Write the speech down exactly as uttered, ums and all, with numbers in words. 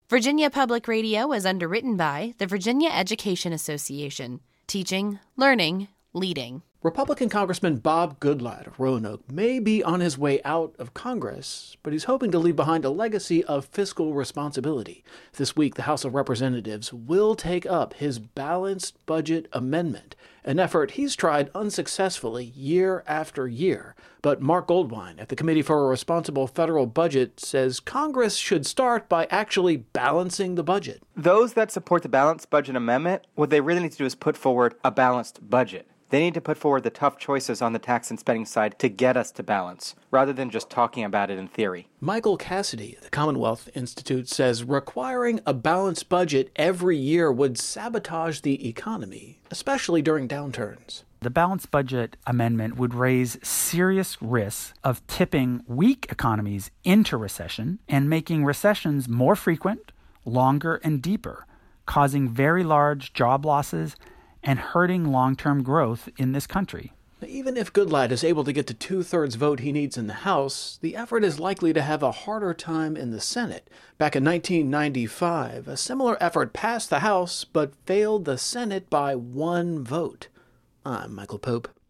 Virginia Public Radio is underwritten by the Virginia Education Association. Teaching, learning, leading. Republican Congressman Bob Goodlatte of Roanoke may be on his way out of Congress, but he's hoping to leave behind a legacy of fiscal responsibility. This week, the House of Representatives will take up his balanced budget amendment, an effort he's tried unsuccessfully year after year. But Mark Goldwine at the Committee for a Responsible Federal Budget says Congress should start by actually balancing the budget. Those that support the balanced budget amendment, what they really need to do is put forward a balanced budget. They need to put forward the tough choices on the tax and spending side to get us to balance, rather than just talking about it in theory. Michael Cassidy at the Commonwealth Institute says requiring a balanced budget every year would sabotage the economy, especially during downturns. The balanced budget amendment would raise serious risks of tipping weak economies into recession and making recessions more frequent, longer, and deeper, causing very large job losses and hurting long-term growth in this country. Even if Goodlatte is able to get the two-thirds vote he needs in the House, the effort is likely to have a harder time in the Senate. Back in nineteen ninety-five, a similar effort passed the House but failed the Senate by one vote. I'm Michael Pope.